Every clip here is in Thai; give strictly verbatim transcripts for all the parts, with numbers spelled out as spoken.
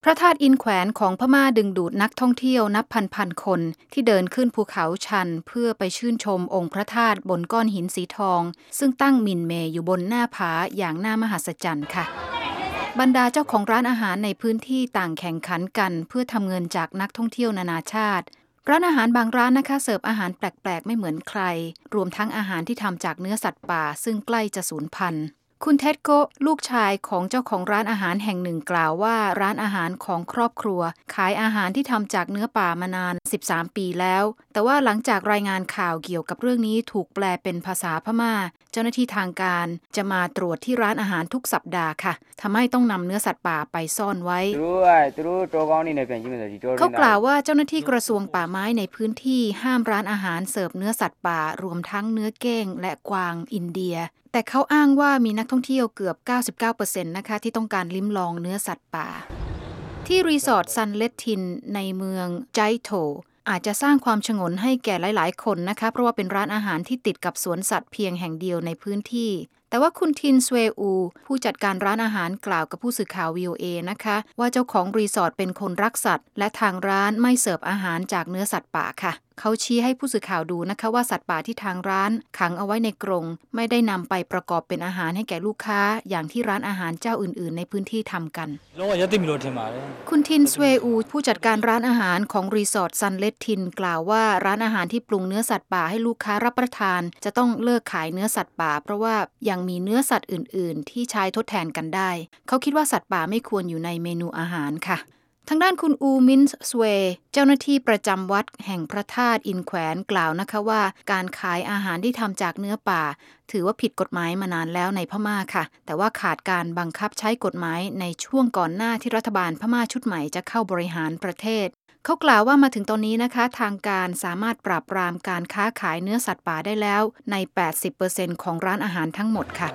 พระธาตุอินแขวนของพม่าดึงดูดนักท่องเที่ยวนับพันๆคนที่เดินขึ้นภูเขาชันเพื่อไปชื่นชมองค์พระธาตุบนก้อนหินสีทองซึ่งตั้งมินเมย์อยู่บนหน้าผาอย่างน่ามหัศจรรย์ค่ะบรรดาเจ้าของร้านอาหารในพื้นที่ต่างแข่งขันกันเพื่อทำเงินจากนักท่องเที่ยวนานาชาติร้านอาหารบางร้านนะคะเสิร์ฟอาหารแปลกๆไม่เหมือนใครรวมทั้งอาหารที่ทำจากเนื้อสัตว์ป่าซึ่งใกล้จะสูญพันธุ์คุณเท็ดโกลูกชายของเจ้าของร้านอาหารแห่งหนึ่งกล่าวว่าร้านอาหารของครอบครัวขายอาหารที่ทำจากเนื้อป่ามานานสิบสามปีแล้วแต่ว่าหลังจากรายงานข่าวเกี่ยวกับเรื่องนี้ถูกแปลเป็นภาษาพม่าเจ้าหน้าที่ทางการจะมาตรวจที่ร้านอาหารทุกสัปดาห์ค่ะทำให้ต้องนำเนื้อสัตว์ป่าไปซ่อนไว้เขากล่าวว่าเจ้าหน้าที่กระทรวงป่าไม้ในพื้นที่ห้ามร้านอาหารเสิร์ฟเนื้อสัตว์ป่ารวมทั้งเนื้อเก้งและกวางอินเดียแต่เขาอ้างว่ามีนักท่องเที่ยวเกือบ เก้าสิบเก้าเปอร์เซ็นต์ นะคะที่ต้องการลิ้มลองเนื้อสัตว์ป่าที่รีสอร์ทซันเลตทินในเมืองไจโถอาจจะสร้างความฉงนให้แก่หลายๆคนนะคะเพราะว่าเป็นร้านอาหารที่ติดกับสวนสัตว์เพียงแห่งเดียวในพื้นที่แต่ว่าคุณทินสเวอูผู้จัดการร้านอาหารกล่าวกับผู้สื่อข่าว วี โอ เอ นะคะว่าเจ้าของรีสอร์ทเป็นคนรักสัตว์และทางร้านไม่เสิร์ฟอาหารจากเนื้อสัตว์ป่าค่ะเขาชี้ให้ผู้สื่อข่าวดูนะคะว่าสัตว์ป่าที่ทางร้านขังเอาไว้ในกรงไม่ได้นำไปประกอบเป็นอาหารให้แก่ลูกค้าอย่างที่ร้านอาหารเจ้าอื่นๆในพื้นที่ทำกันคุณทินสเวอูผู้จัดการร้านอาหารของรีสอร์ทซันเลตทินกล่าวว่าร้านอาหารที่ปรุงเนื้อสัตว์ป่าให้ลูกค้ารับประทานจะต้องเลิกขายเนื้อสัตว์ป่าเพราะว่ายังมีเนื้อสัตว์อื่นๆที่ใช้ทดแทนกันได้เขาคิดว่าสัตว์ป่าไม่ควรอยู่ในเมนูอาหารค่ะทางด้านคุณอูมินส์สเวเจ้าหน้าที่ประจำวัดแห่งพระธาตุอินแขวนกล่าวนะคะว่าการขายอาหารที่ทำจากเนื้อป่าถือว่าผิดกฎหมายมานานแล้วในพม่าค่ะแต่ว่าขาดการบังคับใช้กฎหมายในช่วงก่อนหน้าที่รัฐบาลพม่าชุดใหม่จะเข้าบริหารประเทศเขากล่าวว่ามาถึงตอนนี้นะคะทางการสามารถปราบปรามการค้าขายเนื้อสัตว์ป่าได้แล้วใน แปดสิบเปอร์เซ็นต์ ของร้านอาหารทั้งหมดค่ะ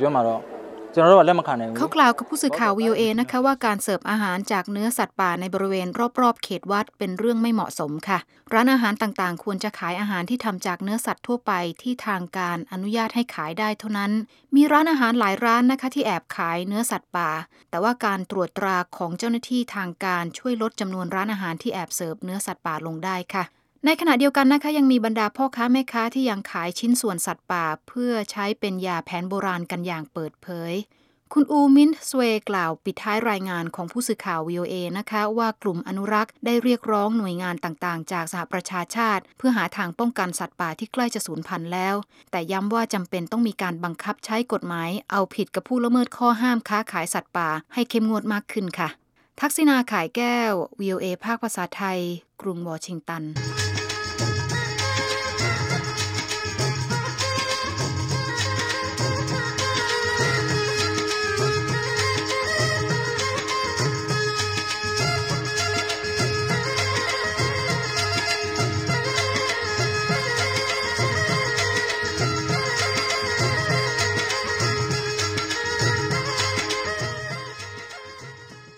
เขากล่าวกับผู้สื่อข่าว วี โอ เอ นะคะว่าการเสิร์ฟอาหารจากเนื้อสัตว์ป่าในบริเวณรอบๆเขตวัดเป็นเรื่องไม่เหมาะสมค่ะร้านอาหารต่างๆควรจะขายอาหารที่ทำจากเนื้อสัตว์ทั่วไปที่ทางการอนุญาตให้ขายได้เท่านั้นมีร้านอาหารหลายร้านนะคะที่แอบขายเนื้อสัตว์ป่าแต่ว่าการตรวจตราของเจ้าหน้าที่ทางการช่วยลดจำนวนร้านอาหารที่แอบเสิร์ฟเนื้อสัตว์ป่าลงได้ค่ะในขณะเดียวกันนะคะยังมีบรรดาพ่อค้าแม่ค้าที่ยังขายชิ้นส่วนสัตว์ป่าเพื่อใช้เป็นยาแผนโบราณกันอย่างเปิดเผยคุณอูมินสเวกล่าวปิดท้ายรายงานของผู้สื่อข่าว วี โอ เอ นะคะว่ากลุ่มอนุรักษ์ได้เรียกร้องหน่วยงานต่างๆจากสหประชาชาติเพื่อหาทางป้องกันสัตว์ป่าที่ใกล้จะสูญพันธุ์แล้วแต่ย้ำว่าจำเป็นต้องมีการบังคับใช้กฎหมายเอาผิดกับผู้ละเมิดข้อห้ามค้าขายสัตว์ป่าให้เข้มงวดมากขึ้นค่ะทักษิณาข่ายแก้ว วี โอ เอ ภาคภาษาไทยกรุงวอชิงตัน